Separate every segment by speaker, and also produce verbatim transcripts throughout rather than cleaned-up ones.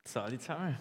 Speaker 1: Salut zusammen.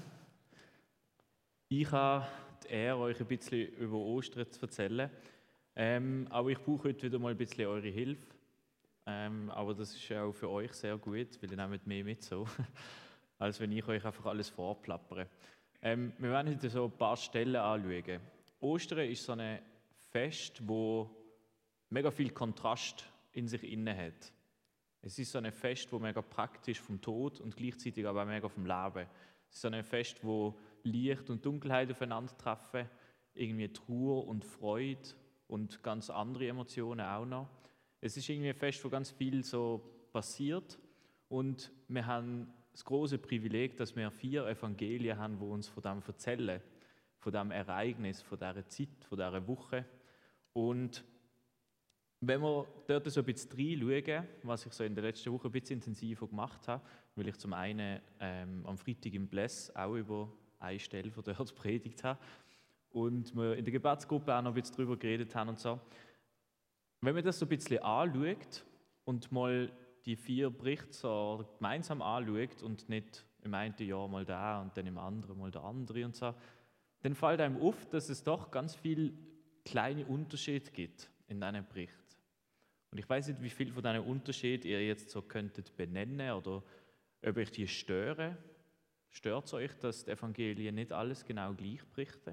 Speaker 1: Ich habe die Ehre, euch ein bisschen über Ostern zu erzählen. Ähm, aber ich brauche heute wieder mal ein bisschen eure Hilfe. Ähm, aber das ist ja auch für euch sehr gut, weil ihr nehmt mehr mit so, als wenn ich euch einfach alles vorplappere. Ähm, wir werden heute so ein paar Stellen anschauen. Ostern ist so ein Fest, wo mega viel Kontrast in sich inne hat. Es ist so ein Fest, wo mega praktisch vom Tod und gleichzeitig aber auch mega vom Leben. Es ist so ein Fest, wo Licht und Dunkelheit aufeinandertreffen, irgendwie Trauer und Freude und ganz andere Emotionen auch noch. Es ist irgendwie ein Fest, wo ganz viel so passiert und wir haben das große Privileg, dass wir vier Evangelien haben, wo uns von dem erzählen, von dem Ereignis, von dieser Zeit, von dieser Woche. Und wenn wir dort so ein bisschen reinschauen, was ich so in der letzten Woche ein bisschen intensiver gemacht habe, weil ich zum einen ähm, am Freitag im Bless auch über eine Stelle von dort predigt habe und wir in der Gebetsgruppe auch noch ein bisschen darüber geredet haben und so. Wenn man das so ein bisschen anschaut und mal die vier Berichte so gemeinsam anschaut und nicht im einen Jahr mal da und dann im anderen mal der andere und so, dann fällt einem auf, dass es doch ganz viele kleine Unterschiede gibt in diesem Bericht. Und ich weiß nicht, wie viel von diesen Unterschieden ihr jetzt so könntet benennen oder ob euch die stören. Stört es euch, dass die Evangelien nicht alles genau gleich berichten?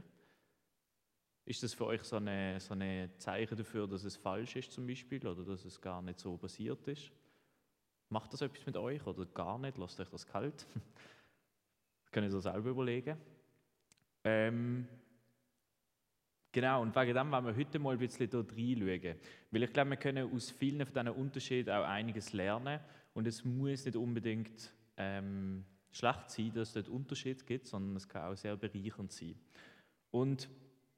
Speaker 1: Ist das für euch so ein so eine Zeichen dafür, dass es falsch ist zum Beispiel oder dass es gar nicht so passiert ist? Macht das etwas mit euch oder gar nicht? Lasst euch das kalt? Das könnt ihr so selber überlegen. Ähm, Genau, und wegen dem wollen wir heute mal ein bisschen dort reinschauen. Weil ich glaube, wir können aus vielen von diesen Unterschieden auch einiges lernen. Und es muss nicht unbedingt ähm, schlecht sein, dass es dort Unterschiede gibt, sondern es kann auch sehr bereichernd sein. Und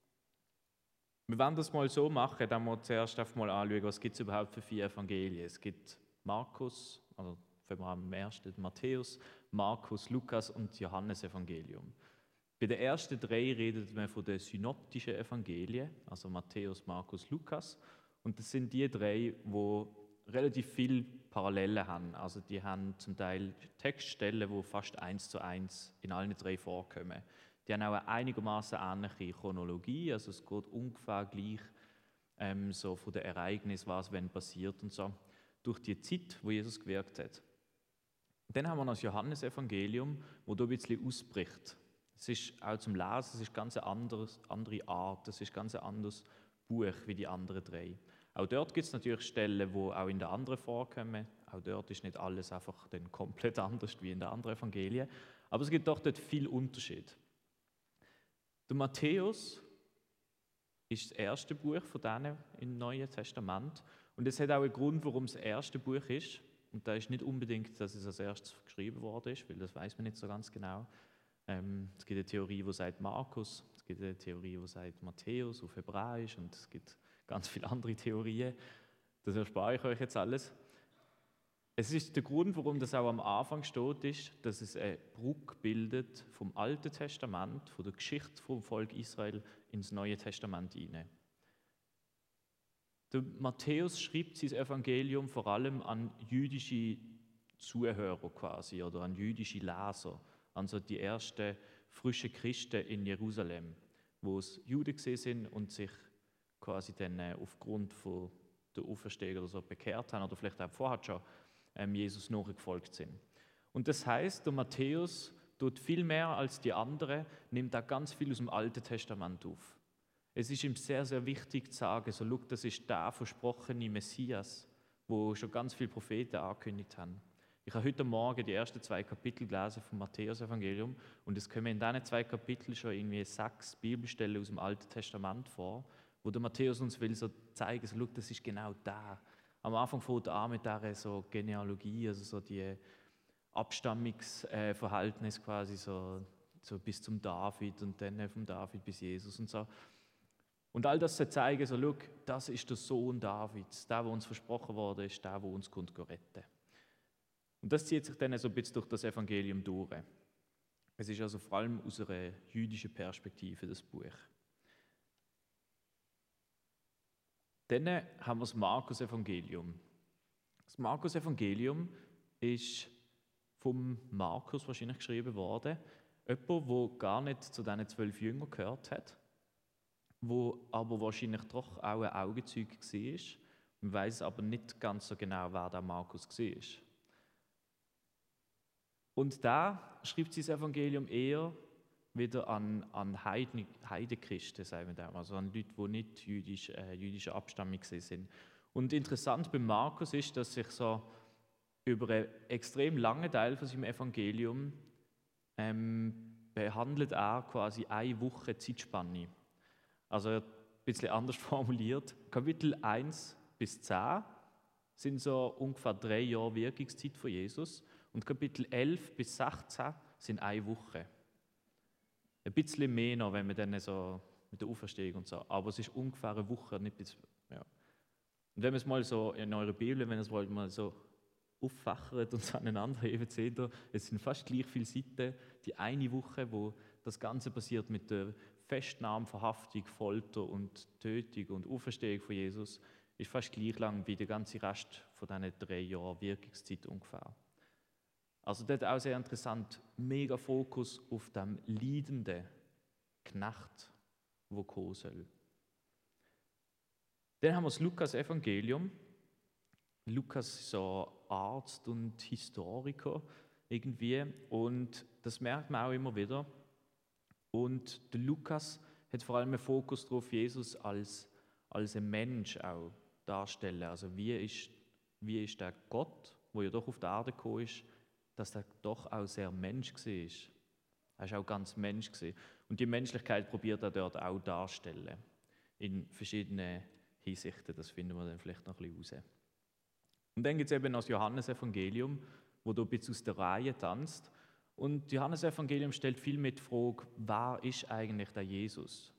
Speaker 1: wir werden das mal so machen, dass wir zuerst einfach mal anschauen, was gibt es überhaupt für vier Evangelien. Es gibt Markus, also fangen wir am ersten, Matthäus, Markus, Lukas und Johannes Evangelium. Bei den ersten drei redet man von den synoptischen Evangelien, also Matthäus, Markus, Lukas. Und das sind die drei, die relativ viele Parallelen haben. Also die haben zum Teil Textstellen, die fast eins zu eins in allen drei vorkommen. Die haben auch eine einigermaßen ähnliche Chronologie, also es geht ungefähr gleich ähm, so von den Ereignissen, was wenn passiert und so, durch die Zeit, wo Jesus gewirkt hat. Dann haben wir noch das Johannesevangelium, wo da ein bisschen ausbricht. Es ist auch zum Lesen, es ist ganz eine anderes, andere Art, es ist ganz ein anderes Buch wie die anderen drei. Auch dort gibt es natürlich Stellen, wo auch in den anderen vorkommen. Auch dort ist nicht alles einfach dann komplett anders wie in den anderen Evangelien. Aber es gibt doch dort viel Unterschied. Der Matthäus ist das erste Buch von denen im Neuen Testament. Und es hat auch einen Grund, warum es das erste Buch ist. Und da ist nicht unbedingt, dass es als erstes geschrieben worden ist, weil das weiß man nicht so ganz genau. Ähm, es gibt eine Theorie, die sagt Markus, es gibt eine Theorie, die sagt Matthäus auf Hebräisch und es gibt ganz viele andere Theorien. Das erspare ich euch jetzt alles. Es ist der Grund, warum das auch am Anfang steht, ist, dass es eine Brücke bildet vom Alten Testament, von der Geschichte vom Volk Israel ins Neue Testament hinein. Der Matthäus schreibt sein Evangelium vor allem an jüdische Zuhörer quasi oder an jüdische Leser, also die ersten frischen Christen in Jerusalem, wo es Juden gesehen sind und sich quasi dann aufgrund von der Auferstehung oder so bekehrt haben oder vielleicht auch vorher schon ähm, Jesus nachgefolgt sind. Und das heißt, der Matthäus tut viel mehr als die anderen, nimmt da ganz viel aus dem Alten Testament auf. Es ist ihm sehr, sehr wichtig zu sagen, so, schau, das ist der versprochene Messias, wo schon ganz viele Propheten angekündigt haben. Ich habe heute Morgen die ersten zwei Kapitel gelesen vom Matthäus-Evangelium und es kommen in diesen zwei Kapiteln schon irgendwie sechs Bibelstellen aus dem Alten Testament vor, wo der Matthäus uns will so zeigen, so, schau, das ist genau da. Am Anfang fängt er an mit dieser so Genealogie, also so die Abstammungsverhältnis quasi so, so bis zum David und dann vom David bis Jesus und so. Und all das zu zeigen, so, schau, das ist der Sohn Davids, der, der uns versprochen wurde, ist der, der uns retten kann. Und das zieht sich dann so ein bisschen durch das Evangelium durch. Es ist also vor allem aus einer jüdischen Perspektive das Buch. Dann haben wir das Markus-Evangelium. Das Markus-Evangelium ist vom Markus wahrscheinlich geschrieben worden. Jemand, der gar nicht zu diesen zwölf Jüngern gehört hat, wo aber wahrscheinlich doch auch ein Augenzeuge war. Man weiß aber nicht ganz so genau, wer der Markus war. Und da schreibt sie das Evangelium eher wieder an, an Heiden, Heidenchristen, sagen wir da, also an Leute, die nicht jüdisch, äh, jüdischer Abstammung sind. Und interessant bei Markus ist, dass sich so über einen extrem langen Teil von seinem Evangelium ähm, behandelt er quasi eine Woche Zeitspanne. Also ein bisschen anders formuliert. Kapitel eins bis zehn sind so ungefähr drei Jahre Wirkungszeit von Jesus und Kapitel elf bis sechzehn sind eine Woche. Ein bisschen mehr noch, wenn man dann so mit der Auferstehung und so, aber es ist ungefähr eine Woche, nicht bis, ja. Und wenn man es mal so in eurer Bibel, wenn ihr es mal so auffächert und so aneinander heben, seht ihr, es sind fast gleich viele Seiten, die eine Woche, wo das Ganze passiert mit der Festnahme, Verhaftung, Folter und Tötung und Auferstehung von Jesus, ist fast gleich lang wie der ganze Rest von diesen drei Jahren Wirkungszeit ungefähr. Also dort auch sehr interessant, mega Fokus auf dem leidenden Knecht, der kommen soll. Dann haben wir das Lukas-Evangelium. Lukas ist so Arzt und Historiker irgendwie und das merkt man auch immer wieder. Und der Lukas hat vor allem einen Fokus darauf, Jesus als, als ein Mensch auch darstellen. Also wie ist, wie ist der Gott, der ja doch auf der Erde gekommen ist, dass er doch auch sehr Mensch war. Er war auch ganz Mensch. Und die Menschlichkeit probiert er dort auch darstellen. In verschiedenen Hinsichten, das finden wir dann vielleicht noch ein bisschen raus. Und dann gibt es eben noch das Johannesevangelium, wo du ein bisschen aus der Reihe tanzt. Und das Johannesevangelium stellt viel mit die Frage, wer ist eigentlich der Jesus?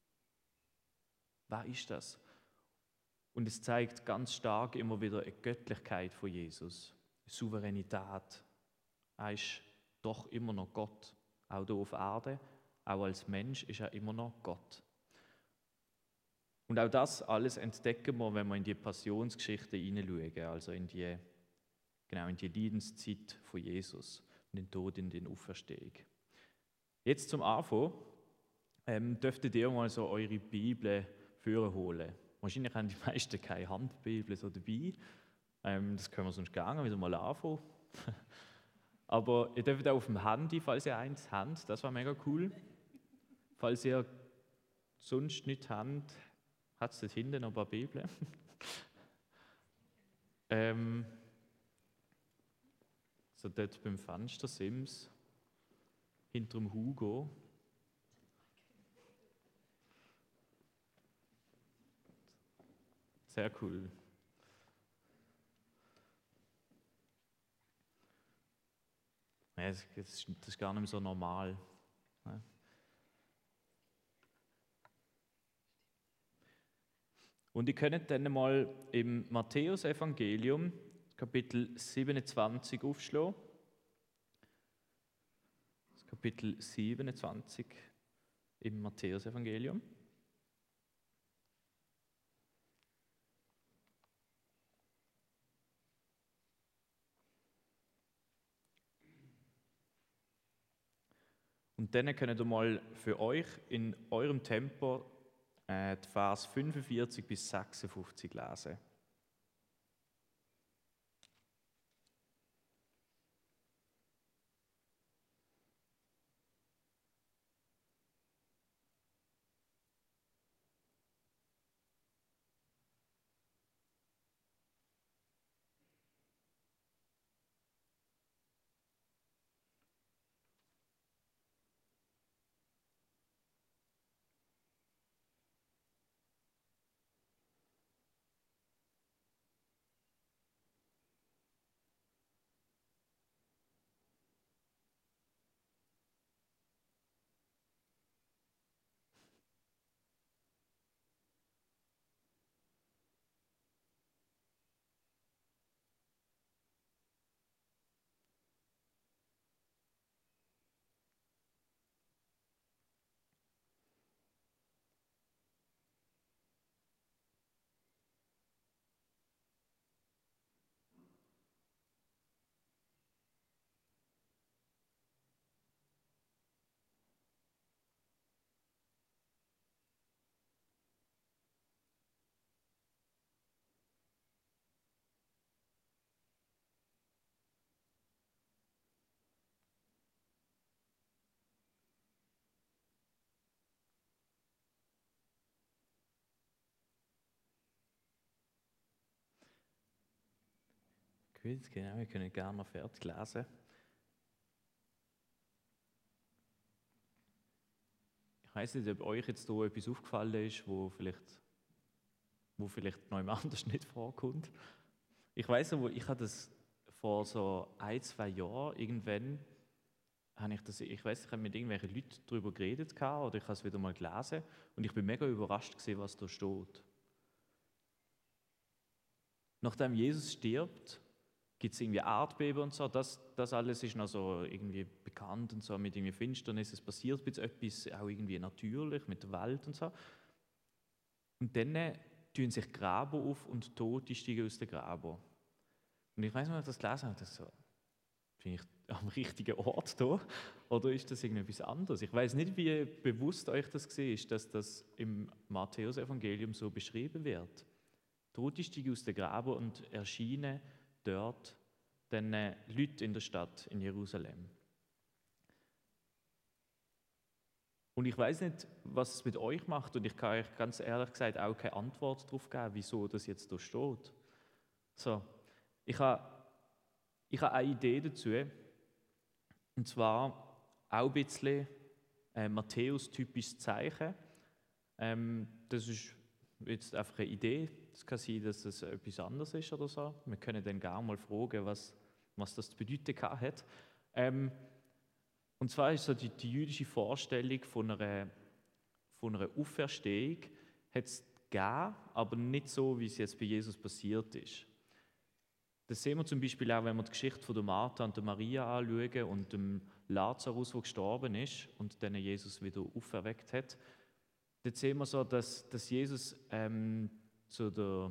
Speaker 1: Wer ist das? Und es zeigt ganz stark immer wieder eine Göttlichkeit von Jesus, eine Souveränität. Er ist doch immer noch Gott, auch hier auf Erde, auch als Mensch ist er immer noch Gott. Und auch das alles entdecken wir, wenn wir in die Passionsgeschichte hineinschauen, also in die, genau in die Leidenszeit von Jesus und den Tod in den Auferstehung. Jetzt zum Anfang ähm, dürftet ihr mal so eure Bibel vorholen. Wahrscheinlich haben die meisten keine Handbibel so dabei. Ähm, das können wir sonst gerne wieder mal anfangen. Aber ihr dürft auch auf dem Handy, falls ihr eins habt, das war mega cool. Falls ihr sonst nicht habt, hat es dort hinten noch ein paar Bibeln. ähm, so dort beim Fenster Sims, hinter dem Hugo. Sehr cool. Ja, das, ist, das ist gar nicht mehr so normal. Ja. Und ihr könnt dann mal im Matthäus-Evangelium, Kapitel siebenundzwanzig, aufschlagen. Das Kapitel siebenundzwanzig im Matthäus-Evangelium. Und dann könnt ihr mal für euch in eurem Tempo äh, die Vers fünfundvierzig bis sechsundfünfzig lesen. Gut, genau, wir können gerne noch fertig lesen. Ich weiß nicht, ob euch jetzt hier etwas aufgefallen ist, wo vielleicht, wo vielleicht noch jemand anders nicht vorkommt. Ich weiß aber, ich hatte das vor so ein, zwei Jahren irgendwann, habe ich das, ich weiß, ich habe mit irgendwelchen Leuten darüber geredet oder ich habe es wieder mal gelesen und ich bin mega überrascht gewesen, was da steht. Nachdem Jesus stirbt, gibt es irgendwie Erdbeben und so, das, das alles ist noch so irgendwie bekannt und so, mit irgendwie Finsternis, es passiert jetzt etwas, auch irgendwie natürlich, mit der Welt und so. Und dann tun sich Gräber auf und Tote steigen aus den Gräbern. Und ich weiß nicht, wenn ich das gelesen habe, das so, bin ich am richtigen Ort da? Oder ist das irgendetwas anderes? Ich weiß nicht, wie bewusst euch das war, dass das im Matthäus-Evangelium so beschrieben wird. Tote steigen aus den Gräbern und erscheinen dort den Leuten in der Stadt, in Jerusalem. Und ich weiß nicht, was es mit euch macht, und ich kann euch ganz ehrlich gesagt auch keine Antwort darauf geben, wieso das jetzt da steht. So, ich habe, ich habe eine Idee dazu, und zwar auch ein bisschen äh, Matthäus-typisches Zeichen. Ähm, das ist jetzt einfach eine Idee. Es kann sein, dass es etwas anderes ist oder so. Wir können dann gerne mal fragen, was, was das zu bedeuten hat. Ähm, und zwar ist so die, die jüdische Vorstellung von einer, von einer Auferstehung hat es gegeben, aber nicht so, wie es jetzt bei Jesus passiert ist. Das sehen wir zum Beispiel auch, wenn wir die Geschichte von der Martha und der Maria anschauen und dem Lazarus, der gestorben ist und den Jesus wieder auferweckt hat. Dort sehen wir so, dass, dass Jesus ähm, zu der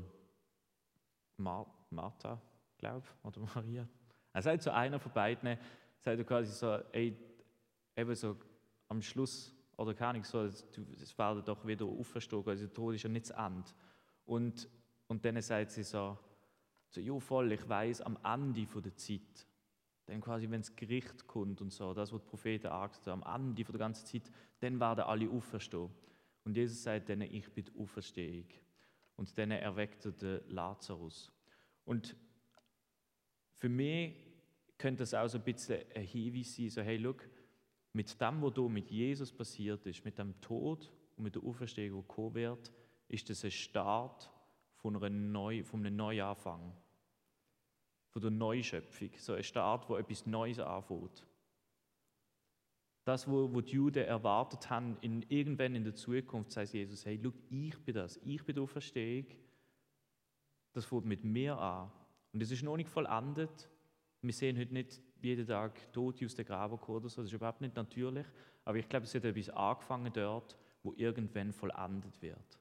Speaker 1: Mar Martha, glaube ich, oder Maria, er sagt zu einer von beiden, sagt er quasi so, ey, eben so am Schluss, oder keine Ahnung, so, es werden doch wieder auferstehen, also der Tod ist ja nicht das Ende. Und, und dann sagt sie so, so, ja voll, ich weiß am Ende von der Zeit, dann quasi, wenn das Gericht kommt und so, das, was die Propheten gesagt haben, am Ende von der ganzen Zeit, dann werden alle auferstehen. Und Jesus sagt denen, ich bin die Auferstehung. Und dann erweckt er den Lazarus. Und für mich könnte das auch so ein bisschen ein Hinweis sein, so hey, schau, mit dem, was hier mit Jesus passiert ist, mit dem Tod und mit der Auferstehung, die kommen wird, ist das ein Start von, einer Neu, von einem Neuanfang, von der Neuschöpfung, so ein Start, wo etwas Neues anfängt. Das, wo, wo die Juden erwartet haben, in, irgendwann in der Zukunft, sagt Jesus, hey, schau, ich bin das, ich bin die Auferstehung, das fängt mit mir an. Und es ist noch nicht vollendet. Wir sehen heute nicht jeden Tag Tote aus den Graben kommen oder so, das ist überhaupt nicht natürlich, aber ich glaube, es hat etwas angefangen dort, wo irgendwann vollendet wird.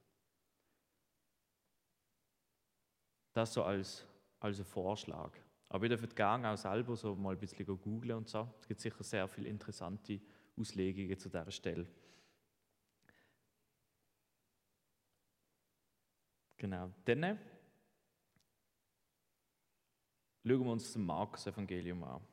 Speaker 1: Das so als, als ein Vorschlag. Aber ihr dürft gerne auch selber so mal ein bisschen googeln und so. Es gibt sicher sehr viele interessante Auslegungen zu dieser Stelle. Genau. Dann schauen wir uns das Markus-Evangelium an.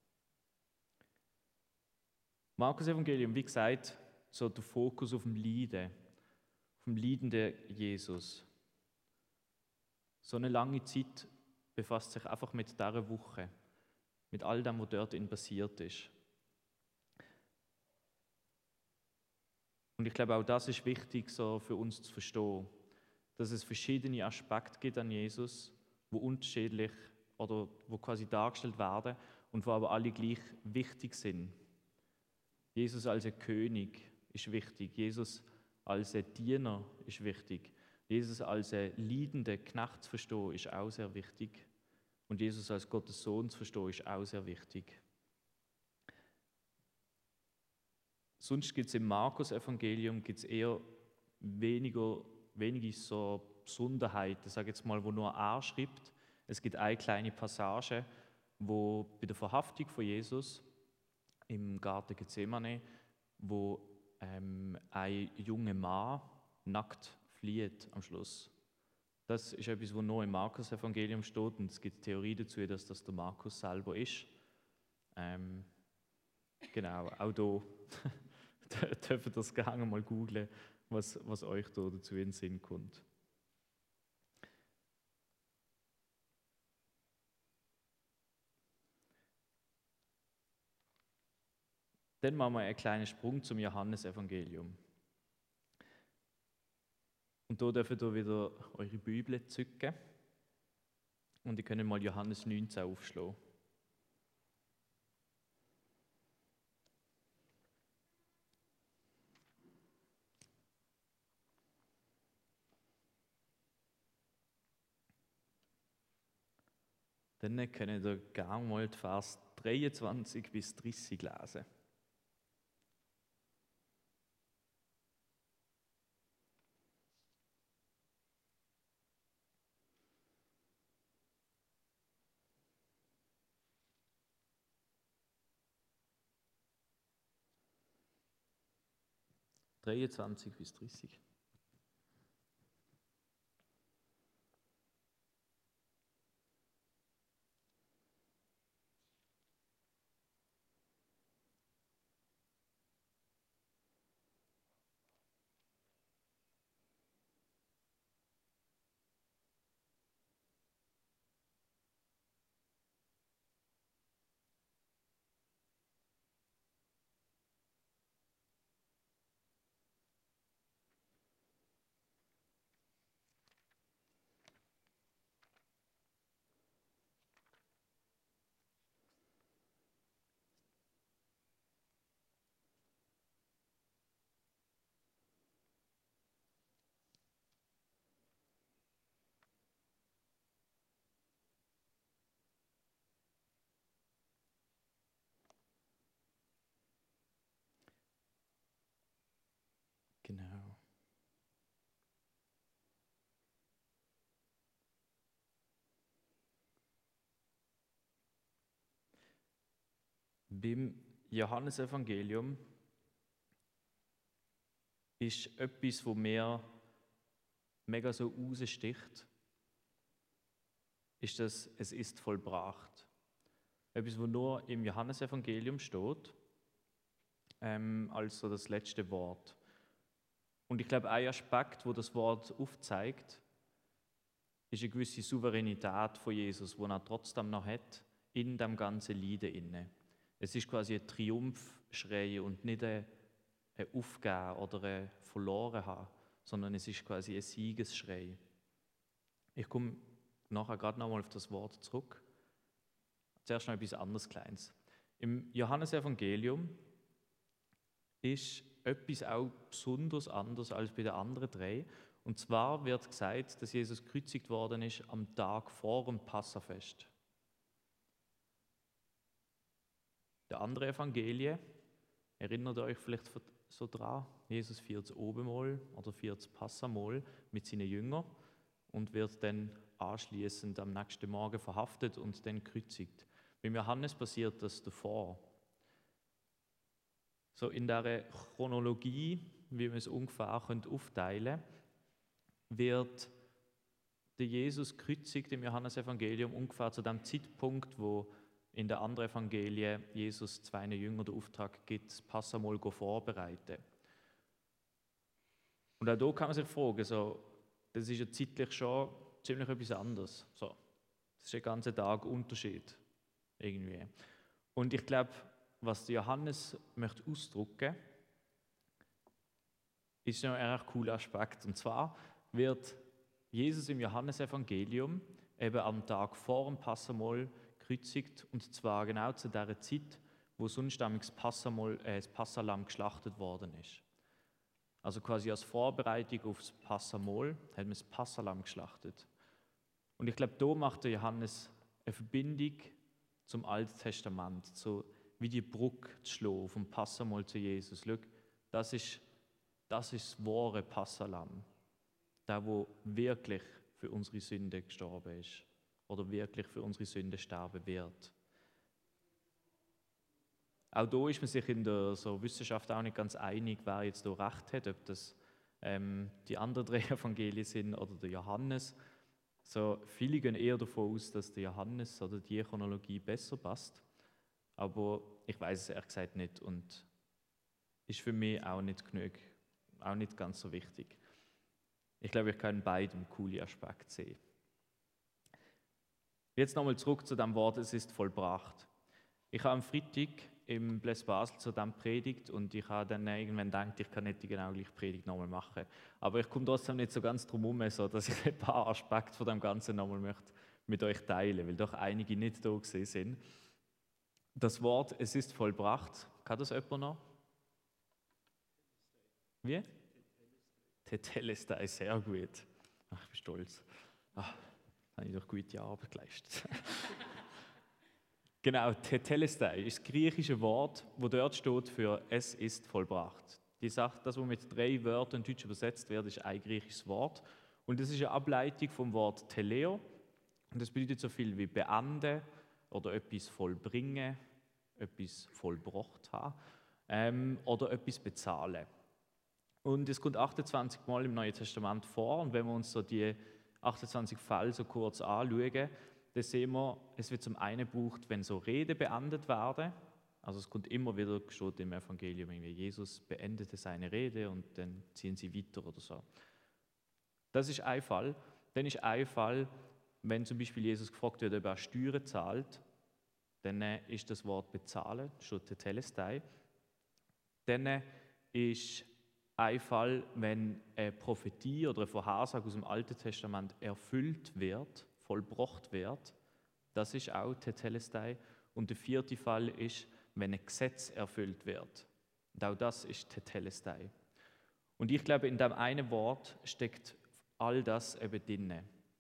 Speaker 1: Markus-Evangelium, wie gesagt, so der Fokus auf dem Leiden, auf dem leidenden Jesus. So eine lange Zeit befasst sich einfach mit dieser Woche, mit all dem, was dort in passiert ist. Und ich glaube, auch das ist wichtig so für uns zu verstehen, dass es verschiedene Aspekte gibt an Jesus, wo unterschiedlich oder wo quasi dargestellt werden und wo aber alle gleich wichtig sind. Jesus als ein König ist wichtig, Jesus als ein Diener ist wichtig, Jesus als ein leidender Knecht zu verstehen ist auch sehr wichtig und Jesus als Gottes Sohn zu verstehen ist auch sehr wichtig. Sonst gibt es im Markus-Evangelium gibt's eher weniger, wenige so Besonderheiten, sage jetzt mal, wo nur er schreibt. Es gibt eine kleine Passage, wo bei der Verhaftung von Jesus im Garten Gethsemane, wo ähm, ein junger Mann nackt flieht am Schluss. Das ist etwas, was nur im Markus-Evangelium steht und es gibt Theorie dazu, dass das der Markus selber ist. Ähm, genau, auch da dürft ihr das gerne mal googlen, was, was euch da dazu in den Sinn kommt. Dann machen wir einen kleinen Sprung zum Johannesevangelium. Und da dürft ihr wieder eure Bibel zücken. Und ihr könnt mal Johannes neunzehn aufschlagen. Dann könnt ihr gerne mal die Vers dreiundzwanzig bis dreißig lesen. dreiundzwanzig bis dreißig. Genau. Beim Johannesevangelium ist etwas, wo mir mega so raussticht, ist, dass es ist vollbracht. Etwas, wo nur im Johannesevangelium steht, ähm, als so das letzte Wort. Und ich glaube, ein Aspekt, wo das Wort aufzeigt, ist eine gewisse Souveränität von Jesus, die er trotzdem noch hat, in dem ganzen Leiden inne. Es ist quasi ein Triumphschrei und nicht ein, ein Aufgeben oder ein Verloren haben, sondern es ist quasi ein Siegesschrei. Ich komme nachher gerade nochmal auf das Wort zurück. Zuerst noch etwas anderes Kleines. Im Johannesevangelium ist etwas auch besonders anders als bei den anderen drei. Und zwar wird gesagt, dass Jesus gekreuzigt worden ist am Tag vor dem Passafest. Der andere Evangelien, erinnert ihr euch vielleicht so dran, Jesus feiert das Obenmahl oder feiert das Passamal mit seinen Jüngern und wird dann anschließend am nächsten Morgen verhaftet und dann gekreuzigt. Beim Johannes passiert das davor. So in der Chronologie, wie wir es ungefähr aufteilen können, wird der Jesus gekreuzigt im Johannesevangelium ungefähr zu dem Zeitpunkt, wo in den anderen Evangelien Jesus zwei Jüngern den Auftrag gibt, das Passamal vorbereiten. Und auch hier kann man sich fragen, so, das ist ja zeitlich schon ziemlich etwas anderes. So, das ist ein ganzer Tag Unterschied irgendwie. Und ich glaube, was Johannes möchte ausdrücken, ist noch ein recht cooler Aspekt. Und zwar wird Jesus im Johannesevangelium eben am Tag vor dem Passamal gekreuzigt, und zwar genau zu der Zeit, wo sonst das Passamal, äh, das Passalam geschlachtet worden ist. Also quasi als Vorbereitung auf das Passamal hat man das Passalam geschlachtet. Und ich glaube, da macht der Johannes eine Verbindung zum Alten Testament, so wie die Brücke zu schlagen vom Passamal zu Jesus. Schau, das ist, das ist das wahre Passalam, der, wo wirklich für unsere Sünde gestorben ist oder wirklich für unsere Sünde sterben wird. Auch da ist man sich in der so Wissenschaft auch nicht ganz einig, wer jetzt da recht hat, ob das ähm, die anderen drei Evangelien sind oder der Johannes. So, viele gehen eher davon aus, dass der Johannes oder die Chronologie besser passt, aber ich weiß es ehrlich gesagt nicht und ist für mich auch nicht genug, auch nicht ganz so wichtig. Ich glaube, ich kann in beidem coole Aspekte sehen. Jetzt nochmal zurück zu dem Wort, es ist vollbracht. Ich habe am Freitag im Bless Basel zu dem Predigt und ich habe dann irgendwann gedacht, ich kann nicht die genau gleiche Predigt nochmal machen. Aber ich komme trotzdem nicht so ganz drum herum, so, dass ich ein paar Aspekte von dem Ganzen nochmal möchte mit euch teilen, weil doch einige nicht da gewesen sind. Das Wort, es ist vollbracht, kann das jemand noch? Wie? Tetelestai, sehr gut. Ach, ich bin stolz. Ach, habe ich doch gute Arbeit geleistet. Genau, Tetelestai ist das griechische Wort, wo dort steht für «es ist vollbracht». Die Sache, das, was mit drei Wörtern in Deutsch übersetzt wird, ist ein griechisches Wort. Und das ist eine Ableitung vom Wort «teleo». Und das bedeutet so viel wie «beende» oder «etwas vollbringen», «etwas vollbracht haben» ähm, oder «etwas bezahlen». Und es kommt achtundzwanzig Mal im Neuen Testament vor. Und wenn wir uns so die achtundzwanzig Fälle so kurz anschauen, dann sehen wir, es wird zum einen gebraucht, wenn so Reden beendet werden. Also es kommt immer wieder, steht im Evangelium, irgendwie Jesus beendete seine Rede und dann ziehen sie weiter oder so. Das ist ein Fall. Dann ist ein Fall, wenn zum Beispiel Jesus gefragt wird, ob er Steuern zahlt, dann ist das Wort bezahlen, steht Tetelestai. Dann ist ein Fall, wenn eine Prophetie oder eine Vorhersage aus dem Alten Testament erfüllt wird, vollbracht wird, das ist auch Tetelestai. Und der vierte Fall ist, wenn ein Gesetz erfüllt wird. Und auch das ist Tetelestai. Und ich glaube, in dem einen Wort steckt all das eben drin.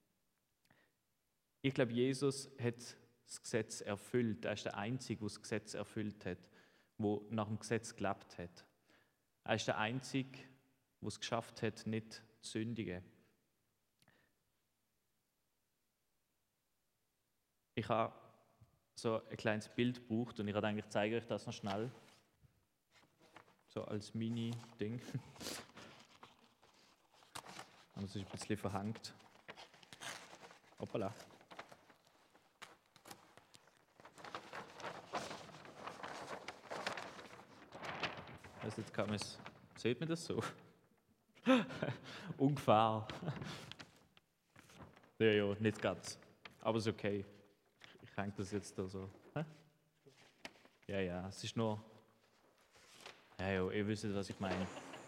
Speaker 1: Ich glaube, Jesus hat das Gesetz erfüllt. Er ist der Einzige, der das Gesetz erfüllt hat, der nach dem Gesetz gelebt hat. Er ist der Einzige, der es geschafft hat, nicht zu sündigen. Ich habe so ein kleines Bild gebraucht und ich habe eigentlich zeige euch das noch schnell. So als Mini-Ding. Aber es ist ein bisschen verhängt. Hoppala. Also jetzt kann man es. Sieht man das so? Ungefähr. Ja, ja, nicht ganz. Aber es ist okay. Ich hänge das jetzt da so. Hä? Ja, ja, es ist nur. Ja, ja, ihr wisst, was ich meine.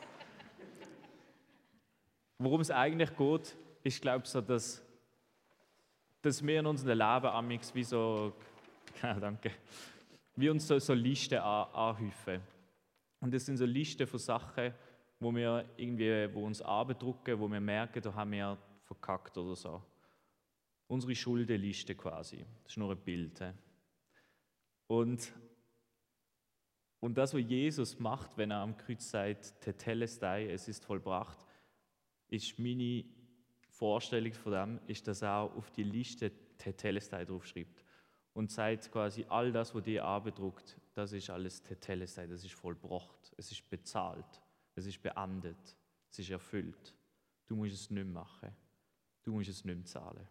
Speaker 1: Worum es eigentlich geht, ist, glaube ich, so, dass, dass wir in unserem Leben amix wie so. Ja, danke. Wie uns so, so Listen an, anhäufen. Und das sind so Listen von Sachen, wo wir irgendwie, wo uns abdrucken, wo wir merken, da haben wir verkackt oder so. Unsere Schuldenliste quasi. Das ist nur ein Bild. He? Und, und das, was Jesus macht, wenn er am Kreuz sagt, Tetelestai, es ist vollbracht, ist meine Vorstellung von dem, ist, dass er auf die Liste Tetelestai draufschreibt. Und sagt quasi, all das, was dir abdruckt, das ist alles Tetelestai, das ist vollbracht, es ist bezahlt, es ist beendet, es ist erfüllt. Du musst es nicht mehr machen, du musst es nicht mehr zahlen.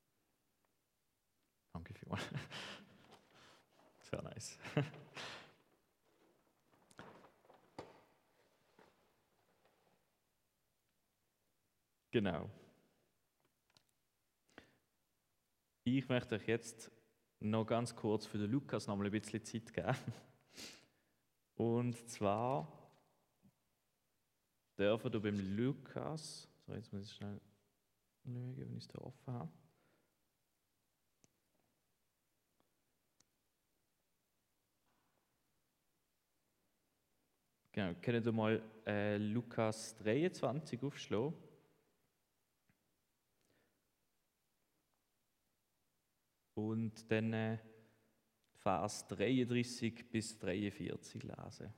Speaker 1: Danke vielmals. Sehr nice. Genau. Ich möchte euch jetzt noch ganz kurz für den Lukas noch mal ein bisschen Zeit geben. Und zwar dürfen wir beim Lukas, so jetzt muss ich schnell schauen, wenn ich es da offen habe. Genau, können wir mal äh, Lukas dreiundzwanzig aufschlagen? Und dann äh, Vers dreiunddreißig bis dreiundvierzig lesen.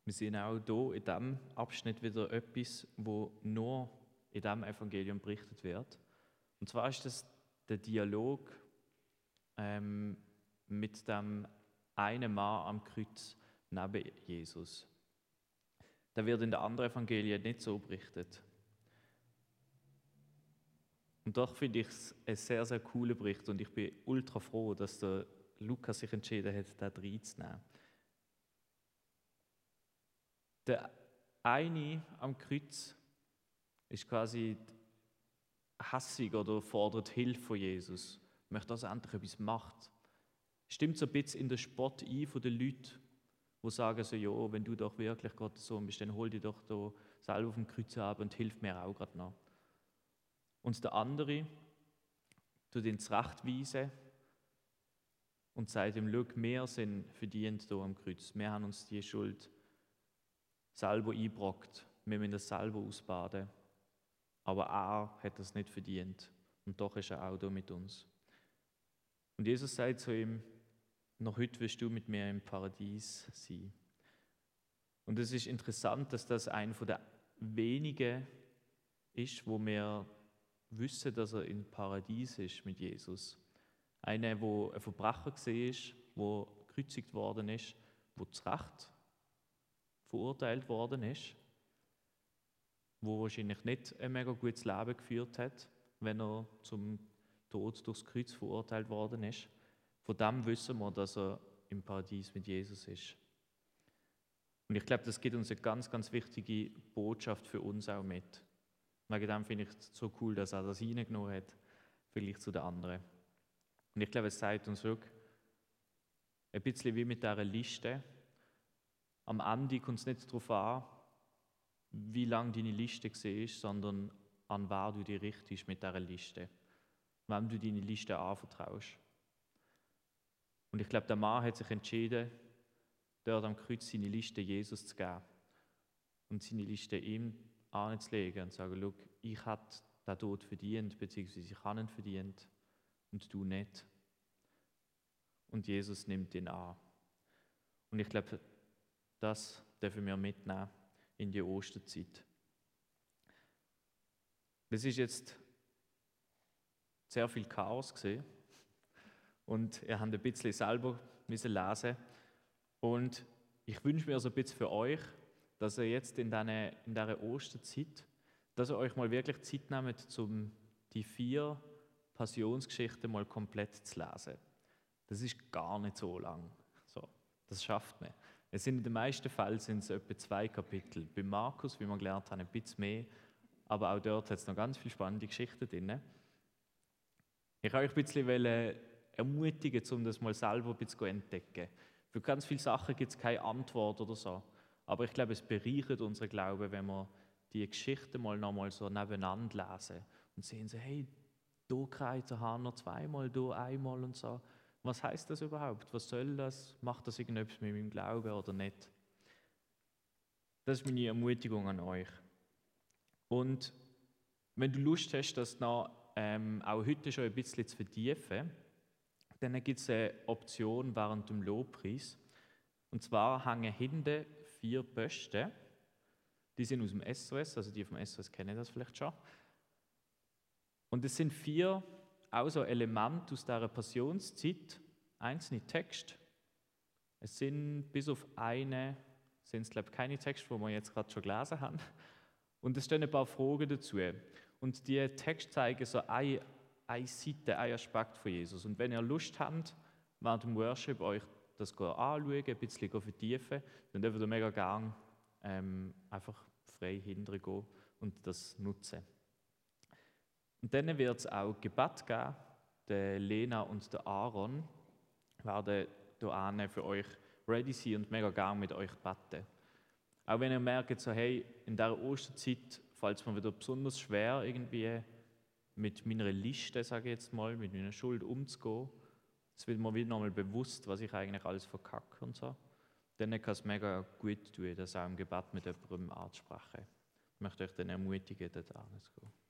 Speaker 1: Wir sehen auch hier in diesem Abschnitt wieder etwas, wo nur in diesem Evangelium berichtet wird. Und zwar ist das der Dialog ähm, mit dem einen Mann am Kreuz neben Jesus. Der wird in den anderen Evangelien nicht so berichtet. Und doch finde ich es ein sehr, sehr cooler Bericht und ich bin ultra froh, dass der Lukas sich entschieden hat, den reinzunehmen. Der eine am Kreuz ist quasi hassig oder fordert Hilfe von Jesus, möchte, dass er endlich etwas macht. Stimmt so ein bisschen in den Spott ein von den Leuten, die sagen so, ja, wenn du doch wirklich Gottes Sohn bist, dann hol dich doch da selber auf dem Kreuz ab und hilf mir auch gerade noch. Und der andere tut ihn zurechtweisen und sagt ihm, schau, wir sind verdient hier am Kreuz. Wir haben uns die Schuld selber eingebrockt. Wir müssen das selber ausbaden. Aber er hat das nicht verdient. Und doch ist er auch da mit uns. Und Jesus sagt zu ihm, noch heute wirst du mit mir im Paradies sein. Und es ist interessant, dass das einer der wenigen ist, wo wir wissen, dass er im Paradies ist mit Jesus. Einer, wo ein Verbrecher war, wo gekreuzigt worden ist, wo zu Recht verurteilt worden ist, wo wahrscheinlich nicht ein mega gutes Leben geführt hat, wenn er zum Tod durchs Kreuz verurteilt worden ist. Von dem wissen wir, dass er im Paradies mit Jesus ist. Und ich glaube, das gibt uns eine ganz, ganz wichtige Botschaft für uns auch mit. Wegen dem finde ich es so cool, dass er das reingenommen hat, vielleicht zu den anderen. Und ich glaube, es sagt uns wirklich, ein bisschen wie mit dieser Liste. Am Ende kommt es nicht darauf an, wie lang deine Liste war, sondern an wer du dich richtest mit dieser Liste. Wem du deine Liste anvertraust. Und ich glaube, der Mann hat sich entschieden, dort am Kreuz seine Liste Jesus zu geben und seine Liste ihm anzulegen und zu sagen, schau, ich habe den Tod verdient, beziehungsweise ich habe ihn verdient und du nicht. Und Jesus nimmt ihn an. Und ich glaube, das dürfen wir mitnehmen in die Osterzeit. Das ist jetzt sehr viel Chaos gesehen und ihr habt ein bisschen selber müssen lesen. Und ich wünsche mir so ein bisschen für euch, dass ihr jetzt in dieser, in dieser Osterzeit, dass ihr euch mal wirklich Zeit nehmt, um die vier Passionsgeschichten mal komplett zu lesen. Das ist gar nicht so lang. So, das schafft man. Es sind in den meisten Fällen sind es etwa zwei Kapitel. Bei Markus, wie wir gelernt haben, ein bisschen mehr, aber auch dort hat es noch ganz viele spannende Geschichten drin. Ich wollte euch ein bisschen ermutigen, um das mal selber ein bisschen zu entdecken. Für ganz viele Sachen gibt es keine Antwort oder so. Aber ich glaube, es bereichert unseren Glauben, wenn wir die Geschichten mal nochmal so nebeneinander lesen und sehen so, hey, da kreuzt der Hahn noch zweimal, da einmal und so. Was heißt das überhaupt? Was soll das? Macht das irgendetwas mit meinem Glauben oder nicht? Das ist meine Ermutigung an euch. Und wenn du Lust hast, das noch, ähm, auch heute schon ein bisschen zu vertiefen, dann gibt es eine Option während dem Lobpreis. Und zwar hängen hinten vier Posten. Die sind aus dem S O S, also die vom S O S kennen das vielleicht schon. Und es sind vier auch so Elemente aus dieser Passionszeit, einzelne Texte. Es sind bis auf eine, sind es glaube ich keine Texte, die wir jetzt gerade schon gelesen haben. Und es stehen ein paar Fragen dazu. Und die Texte zeigen so eine, eine Seite, einen Aspekt von Jesus. Und wenn ihr Lust habt, während dem Worship euch das anschauen, ein bisschen vertiefen, dann dürft ihr mega gerne ähm, einfach frei hintergehen und das nutzen. Und dann wird es auch Gebet geben. Der Lena und der Aaron werden hier für euch ready sein und mega gerne mit euch beten. Auch wenn ihr merkt, so, hey, in dieser Osterzeit fällt es mir wieder besonders schwer, irgendwie mit meiner Liste, sage ich jetzt mal, mit meiner Schuld umzugehen. Es wird mir wieder nochmal bewusst, was ich eigentlich alles verkacke und so. Dann kann es mega gut tun, das auch im Gebet mit jemandem anzusprechen. Ich möchte euch dann ermutigen, dort anzugehen.